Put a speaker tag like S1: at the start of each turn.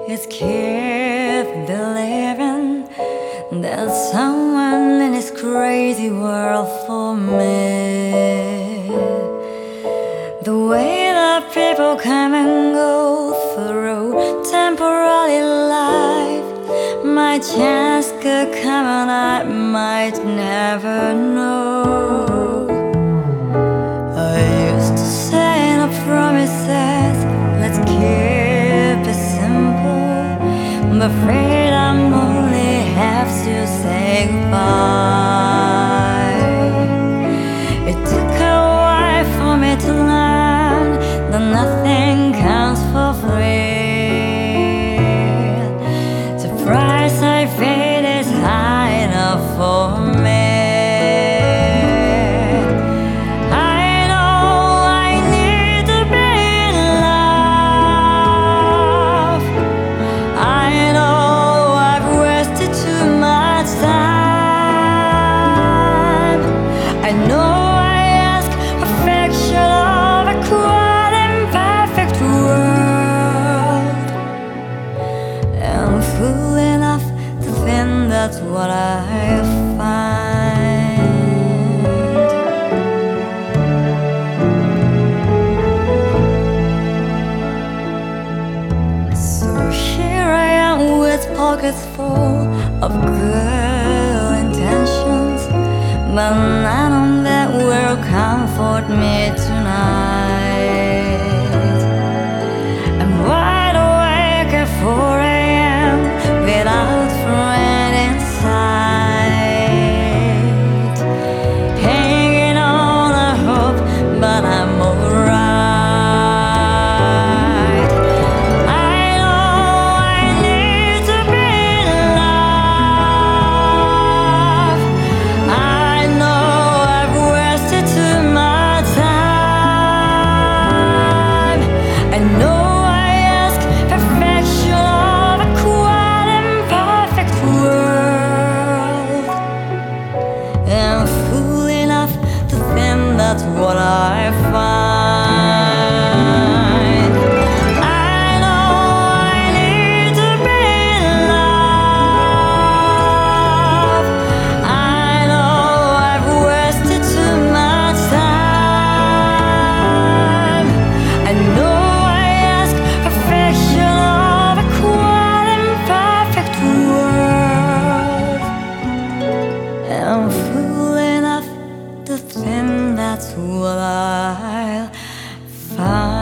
S1: is keep believing there's someone in this crazy world for me. The way that people come and go through temporary life, my chance could come and I might never know. I used to say no promises, let's keep it simple. I'm afraid I'm only have to say goodbye. It took a while for me to learn that nothing comes for free. The price I paid is high enough for me. I know I ask perfection of a quite imperfect world. I'm fool enough to think that's what I find. So here I am with pockets full of good intentions, but none of that will comfort me tonight. I'm wide awake at 4 a.m. without friend in sight, hanging on a hope, but I'm alright. I know I need to be loved. I know I've wasted too much time. I know I ask perfection of a quite imperfect world. I'm fool enough to think that's what I find. I know I need to be loved. I know I've wasted too much time. I know I ask perfection of a quite imperfect world. I'm fool enough to think that's what I'll find.